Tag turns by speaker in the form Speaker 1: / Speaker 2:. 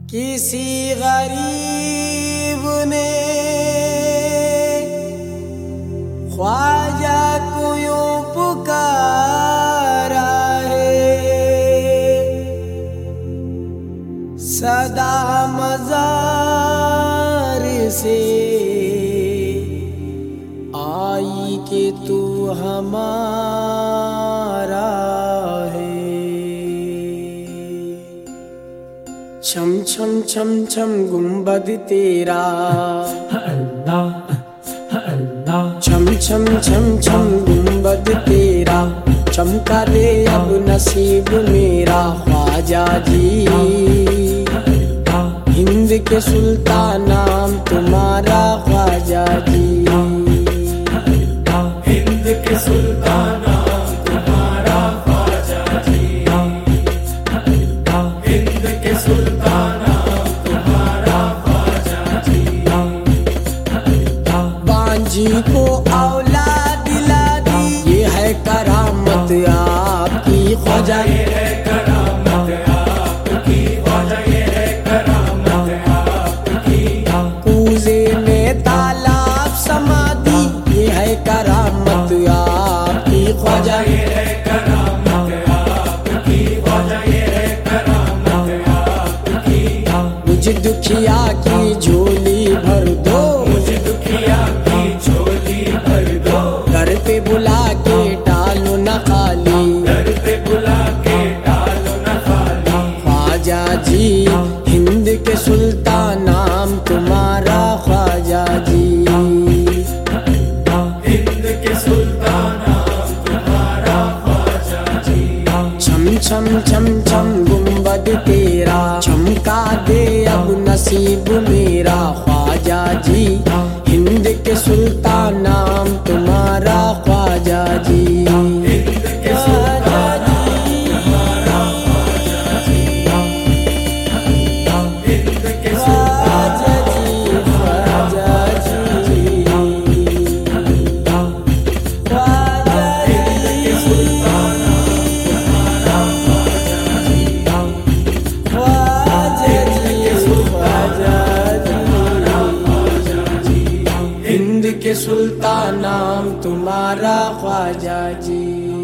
Speaker 1: کسی غریب نے خواجہ کو یوں پکارا ہے، صدا مزار سے آئی کہ تو ہمارا ہے۔ چھم چھم چھم چھم گنبد تیرا
Speaker 2: اللہ اللہ،
Speaker 1: چھم چھم چھم چھم گنبد تیرا، چمکا دے اب نصیب میرا خواجہ جی۔ ہند کے سلطان نام تمہارا خواجہ جی،
Speaker 2: ہند کے سلطان نام تمہارا خواجہ جی، ہند کے سلطان نام تمہارا خواجہ جی۔
Speaker 1: بانجی کو اولاد دلا دی، یہ ہے کرامت آپ کی خواجہ،
Speaker 2: یہ ہے کرامت آپ کی خواجہ، یہ ہے کرامت آپ کی۔
Speaker 1: کوزے میں تالاب سمادی، یہ ہے کرامت آپ کی خواجہ،
Speaker 2: یہ ہے کرامت آپ کی خواجہ، یہ ہے کرامت آپ کی۔
Speaker 1: مجھ دکھیا کی جھولی بھر دو،
Speaker 2: مجھے دکھیا کی جھولی بھر دو،
Speaker 1: گھر پہ بلا کے ڈالو نہ خالی،
Speaker 2: گھر پہ بلا کے ڈالو نہ خالی۔
Speaker 1: خواجہ جی ہند کے سلطان نام تمہارا خواجہ جی،
Speaker 2: ہند کے سلطان نام تمہارا خواجہ جی۔
Speaker 1: چھم چھم چھم چھم گنبد تیرا، چمکا دے اب نصیب میرا خواجہ جی، ہند کے سلطان نام تمہارا خواجہ جی،
Speaker 2: ہند کے سلطان نام تمہارا خواجہ جی، ہند کے سلطان
Speaker 1: خواجہ جی، خواجہ
Speaker 2: ہند کے سلطان نام تمہارا خواجہ جی،
Speaker 1: خواجہ جی،
Speaker 2: ہند کے سلطان
Speaker 1: ہند کے سلطان نام تمہارا خواجہ جی۔